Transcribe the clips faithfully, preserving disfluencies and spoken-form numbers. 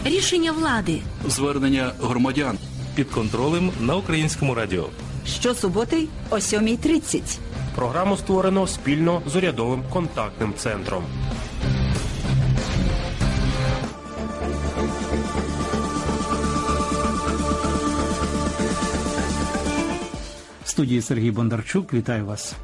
Рішення влади. Звернення громадян. Під контролем на Українському радіо. Щосуботи о сьомій тридцять. Програму створено спільно з урядовим контактним центром. В студії Сергій Бондарчук. Вітаю вас.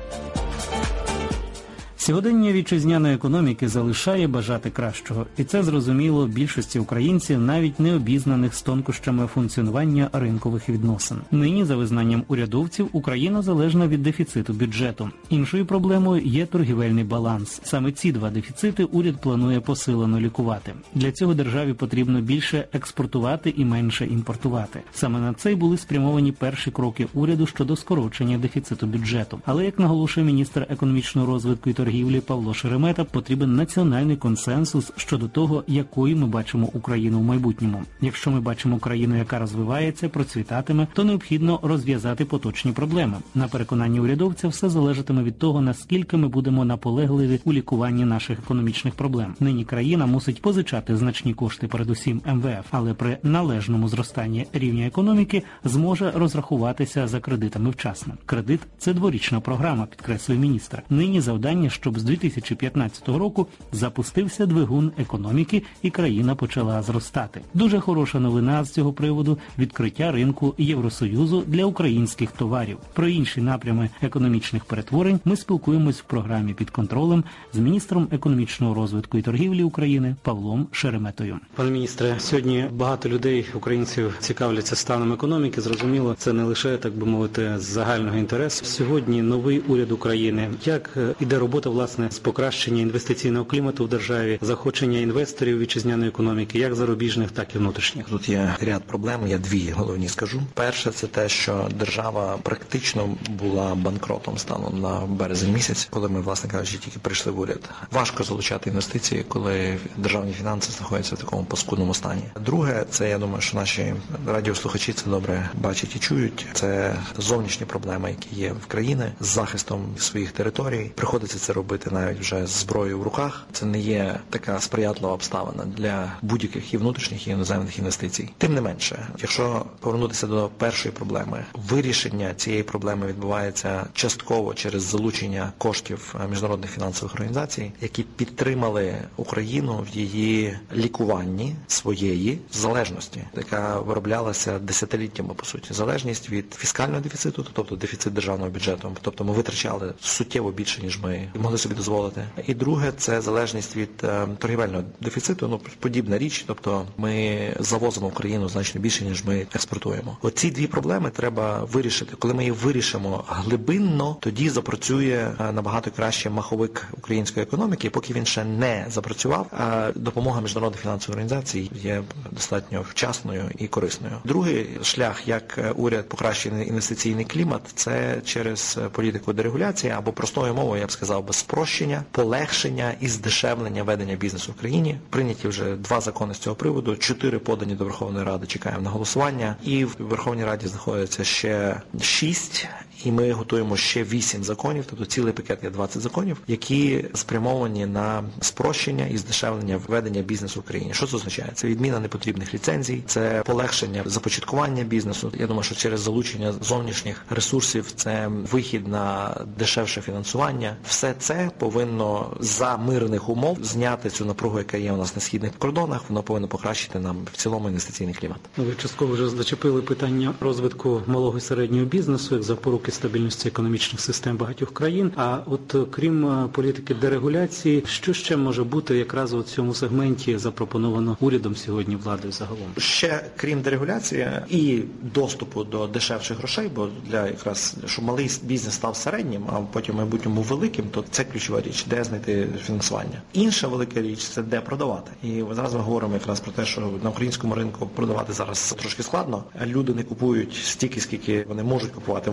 Сьогодення вітчизняної економіки залишає бажати кращого. І це зрозуміло більшості українців, навіть не обізнаних з тонкощами функціонування ринкових відносин. Нині, за визнанням урядовців, Україна залежна від дефіциту бюджету. Іншою проблемою є торгівельний баланс. Саме ці два дефіцити уряд планує посилено лікувати. Для цього державі потрібно більше експортувати і менше імпортувати. Саме на це й були спрямовані перші кроки уряду щодо скорочення дефіциту бюджету. Але, як наголошує міністр економічного розвитку і торгівлі Павло Шеремета, потрібен національний консенсус щодо того, якою ми бачимо Україну в майбутньому. Якщо ми бачимо країну, яка розвивається, процвітатиме, то необхідно розв'язати поточні проблеми. На переконанні урядовця, все залежатиме від того, наскільки ми будемо наполегливі у лікуванні наших економічних проблем. Нині країна мусить позичати значні кошти, передусім ем ве еф, але при належному зростанні рівня економіки зможе розрахуватися за кредитами вчасно. Кредит – це дворічна програма, підкреслює міністр. Нині завдання, щоб з дві тисячі п'ятнадцятого року запустився двигун економіки і країна почала зростати. Дуже хороша новина з цього приводу – відкриття ринку Євросоюзу для українських товарів. Про інші напрями економічних перетворень ми спілкуємось в програмі «Під контролем» з міністром економічного розвитку і торгівлі України Павлом Шереметою. Пане міністре, сьогодні багато людей, українців, цікавляться станом економіки. Зрозуміло, це не лише, так би мовити, з загального інтересу. Сьогодні новий уряд України. Як іде робота, власне, з покращення інвестиційного клімату в державі, заохочення інвесторів вітчизняної економіки, як зарубіжних, так і внутрішніх? Тут є ряд проблем, я дві головні скажу. Перше, це те, що держава практично була банкротом станом на березень місяць, коли ми, власне кажучи, тільки прийшли в уряд. Важко залучати інвестиції, коли державні фінанси знаходяться в такому паскудному стані. Друге, це, я думаю, що наші радіослухачі це добре бачать і чують, це зовнішні проблеми, які є в країні з захистом своїх територій. Приходиться це робити навіть вже з зброєю в руках. Це не є така сприятлива обставина для будь-яких і внутрішніх, і іноземних інвестицій. Тим не менше, якщо повернутися до першої проблеми, вирішення цієї проблеми відбувається частково через залучення коштів міжнародних фінансових організацій, які підтримали Україну в її лікуванні своєї залежності, яка вироблялася десятиліттями, по суті. Залежність від фіскального дефіциту, тобто дефіцит державного бюджету. Тобто ми витрачали суттєво більше, ніж ми могли собі дозволити. І друге, це залежність від е, торгівельного дефіциту, ну, подібна річ, тобто ми завозимо в країну значно більше, ніж ми експортуємо. Оці дві проблеми треба вирішити. Коли ми їх вирішимо глибинно, тоді запрацює е, набагато краще маховик української економіки, поки він ще не запрацював, а допомога міжнародних фінансових організацій є достатньо вчасною і корисною. Другий шлях, як уряд покращує інвестиційний клімат, це через політику дерегуляції, або простою мовою, я б сказав, без спрощення, полегшення і здешевлення ведення бізнесу в країні. Прийняті вже два закони з цього приводу, чотири подані до Верховної Ради, чекаємо на голосування. І в Верховній Раді знаходиться ще шість, і ми готуємо ще вісім законів, тобто цілий пакет є двадцять законів, які спрямовані на спрощення і здешевлення ведення бізнесу в країні. Що це означає? Це відміна непотрібних ліцензій, це полегшення започаткування бізнесу. Я думаю, що через залучення зовнішніх ресурсів це вихід на дешевше фінансування. Все це повинно за мирних умов зняти цю напругу, яка є у нас на східних кордонах, воно повинно покращити нам в цілому інвестиційний клімат. Ви частково вже зачепили питання розвитку малого і середнього бізнесу, як запоруки стабільності економічних систем багатьох країн. А от крім політики дерегуляції, що ще може бути якраз у цьому сегменті запропоновано урядом сьогодні, владою загалом? Ще крім дерегуляції і доступу до дешевших грошей, бо для якраз, щоб малий бізнес став середнім, а потім в майбутньому великим, то це ключова річ, де знайти фінансування. Інша велика річ – це де продавати. І зараз ми говоримо якраз про те, що на українському ринку продавати зараз трошки складно. Люди не купують стільки, скільки вони можуть купувати в майбутньому.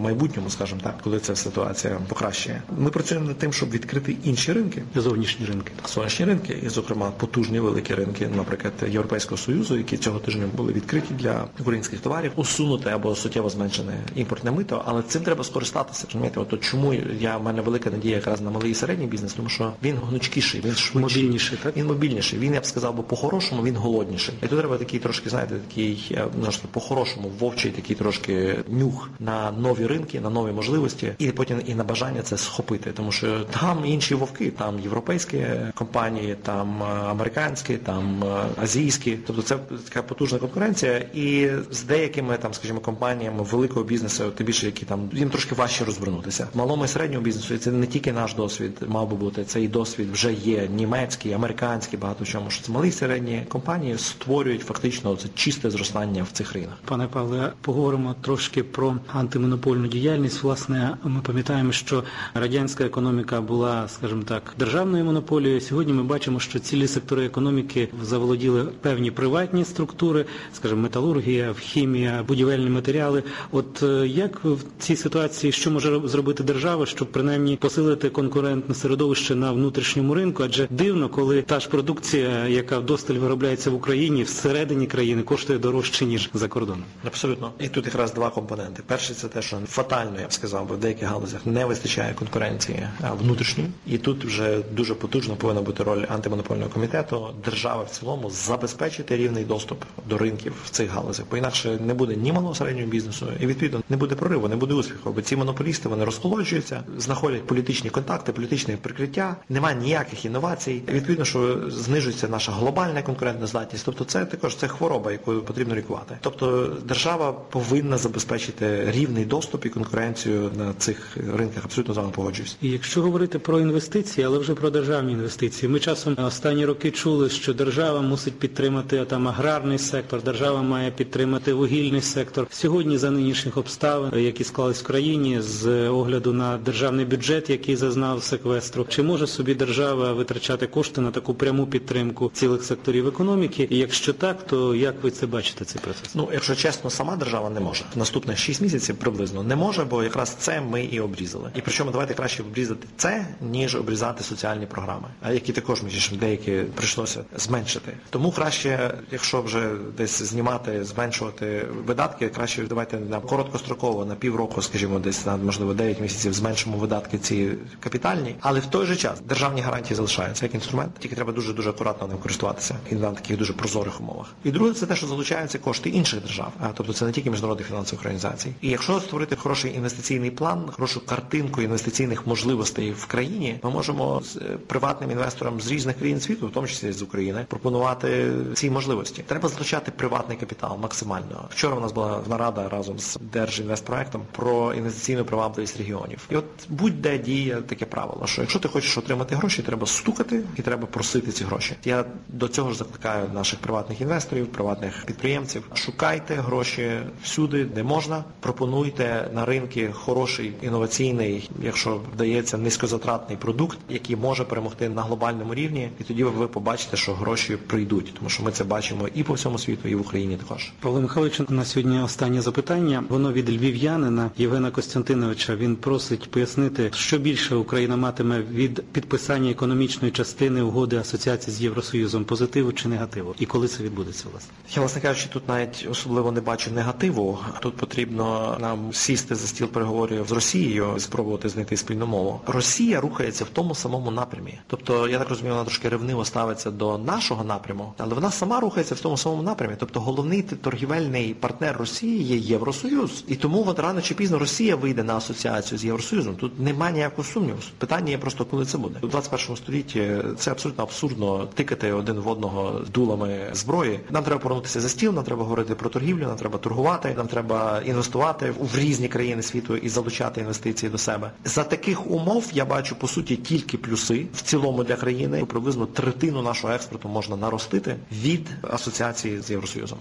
майбутньому, скажімо так, коли ця ситуація покращує. Ми працюємо над тим, щоб відкрити інші ринки, Зовнішні ринки. зовнішні ринки, і, зокрема, потужні великі ринки, наприклад, Європейського Союзу, які цього тижня були відкриті для українських товарів, усунути або суттєво зменшене імпортне мито, але цим треба скористатися. Розумієте, от чому я в мене велика надія якраз на малий і середній бізнес, тому що він гнучкіший, він швидший, Мобільніший, так? він мобільніший. Він, я б сказав, бо по-хорошому він голодніший. І тут треба такий трошки, знаєте, такий, ну, по-хорошому вовчий такий трошки нюх на нові ринки, на нові можливості, і потім і на бажання це схопити, тому що там інші вовки, там європейські компанії, там американські, там азійські. Тобто це така потужна конкуренція, і з деякими там, скажімо, компаніями великого бізнесу, тим більше, які там їм трошки важче розвернутися. Малому і середньому бізнесу, і це не тільки наш досвід мав би бути, це і досвід вже є німецький, американський, багато в чому, що це малі і середні компанії створюють фактично це чисте зростання в цих ринках. Пане Павле, поговоримо трошки про антимонопольну діяльність. Власне, ми пам'ятаємо, що радянська економіка була, скажімо так, державною монополією. Сьогодні ми бачимо, що цілі сектори економіки заволоділи певні приватні структури, скажімо, металургія, хімія, будівельні матеріали. От як в цій ситуації, що може зробити держава, щоб принаймні посилити конкурентне середовище на внутрішньому ринку? Адже дивно, коли та ж продукція, яка вдосталь виробляється в Україні, всередині країни коштує дорожче, ніж за кордоном. Абсолютно. І тут якраз два компоненти. Перший – це те, що фатально, я б сказав, бо в деяких галузях не вистачає конкуренції внутрішньої. І тут вже дуже потужно повинна бути роль антимонопольного комітету, держави в цілому забезпечити рівний доступ до ринків в цих галузях. Бо інакше не буде ні малого середнього бізнесу, і відповідно не буде прориву, не буде успіху. Бо ці монополісти, вони розхолоджуються, знаходять політичні контакти, політичне прикриття, немає ніяких інновацій. І відповідно, що знижується наша глобальна конкурентна здатність. Тобто це також це хвороба, яку потрібно лікувати. Тобто держава повинна забезпечити рівний доступ і конкуренцію на цих ринках. Абсолютно з вами погоджуюсь. І якщо говорити про інвестиції, але вже про державні інвестиції, ми часом останні роки чули, що держава мусить підтримати там аграрний сектор, держава має підтримати вугільний сектор. Сьогодні за нинішніх обставин, які склались в країні, з огляду на державний бюджет, який зазнав секвестру, чи може собі держава витрачати кошти на таку пряму підтримку цілих секторів економіки? І якщо так, то як ви це бачите, цей процес? Ну, якщо чесно, сама держава не може. Наступних шість місяців приблизно не може, бо якраз це ми і обрізали. І причому давайте краще обрізати це, ніж обрізати соціальні програми, які також, між іншим, деякі прийшлося зменшити. Тому краще, якщо вже десь знімати, зменшувати видатки, краще давайте на короткостроково, на півроку, скажімо, десь на, можливо, дев'ять місяців зменшимо видатки ці капітальні, але в той же час державні гарантії залишаються як інструмент, тільки треба дуже-дуже акуратно ним користуватися і на таких дуже прозорих умовах. І друге, це те, що залучаються кошти інших держав, а тобто це не тільки міжнародних фінансових організацій. І якщо створити хороший інвестиційний план, хорошу картинку інвестиційних можливостей в країні, ми можемо з приватним інвесторам з різних країн світу, в тому числі з України, пропонувати ці можливості. Треба залучати приватний капітал максимально. Вчора у нас була нарада разом з Держінвестпроектом про інвестиційну привабливість регіонів. І от будь-де діє таке правило, що якщо ти хочеш отримати гроші, треба стукати і треба просити ці гроші. Я до цього ж закликаю наших приватних інвесторів, приватних підприємців. Шукайте гроші всюди, де можна. Пропонуйте на ринки хороший, інноваційний, якщо вдається, низькозатратний продукт, який може перемогти на глобальному рівні. І тоді ви побачите, що гроші прийдуть. Тому що ми це бачимо і по всьому світу, і в Україні також. Павло Михайлович, на сьогодні останнє запитання. Воно від львів'янина Євгена Костянтиновича. Він просить пояснити, що більше Україна матиме від підписання економічної частини угоди асоціації з Євросоюзом, позитиву чи негативу? І коли це відбудеться, власне? Я, власне кажучи, тут навіть особливо не бачу негативу. Тут потрібно нам сісти за стіл переговорів з Росією і спробувати знайти спільну мову. Росія рухається в тому самому напрямі. Тобто, я так розумію, вона трошки ревниво ставиться до нашого напряму, але вона сама рухається в тому самому напрямі. Тобто, головний торгівельний партнер Росії є Євросоюз. І тому от рано чи пізно Росія вийде на асоціацію з Євросоюзом. Тут немає ніякого сумніву. Питання є просто, коли це буде. У двадцять першому столітті це абсолютно абсурдно тикати один в одного дулами зброї. Нам треба повернутися за стіл, нам треба говорити про торгівлю, нам треба торгувати, нам треба інвестувати в різні країни світу і залучати інвестиції до себе. За таких умов я бачу, по суті, тільки плюси в цілому для країни. Приблизно третину нашого експорту можна наростити від асоціації з Євросоюзом.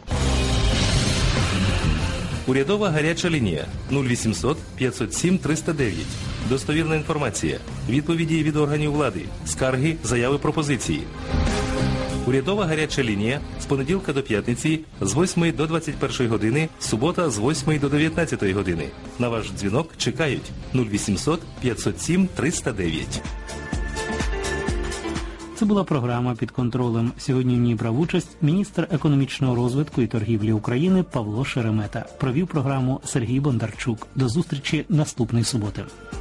Урядова гаряча лінія нуль вісімсот п'ятсот сім триста дев'ять. Достовірна інформація. Відповіді від органів влади. Скарги, заяви, пропозиції. Урядова гаряча лінія з понеділка до п'ятниці з восьмої до двадцять першої години, субота з восьмої до дев'ятнадцятої години. На ваш дзвінок чекають нуль вісімсот п'ятсот сім триста дев'ять. Це була програма «Під контролем». Сьогодні в ній брав участь міністр економічного розвитку і торгівлі України Павло Шеремета. Провів програму Сергій Бондарчук. До зустрічі наступної суботи.